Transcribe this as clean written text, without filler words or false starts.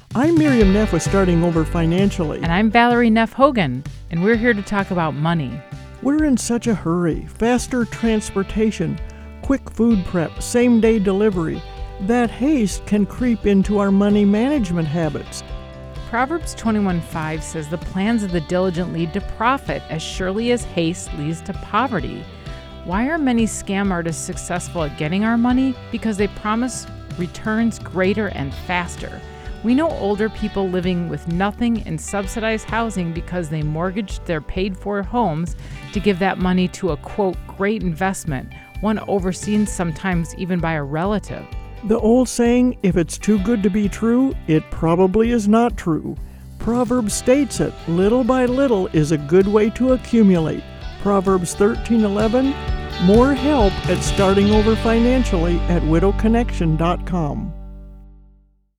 I'm Miriam Neff with Starting Over Financially. And I'm Valerie Neff Hogan, and we're here to talk about money. We're in such a hurry. Faster transportation, quick food prep, same-day delivery. That haste can creep into our money management habits. Proverbs 21:5 says the plans of the diligent lead to profit as surely as haste leads to poverty. Why are many scam artists successful at getting our money? Because they promise returns greater and faster. We know older people living with nothing in subsidized housing because they mortgaged their paid-for homes to give that money to a, quote, great investment, one overseen sometimes even by a relative. The old saying, if it's too good to be true, it probably is not true. Proverbs states it, little by little is a good way to accumulate. Proverbs 13:11. More help at Starting Over Financially at widowconnection.com.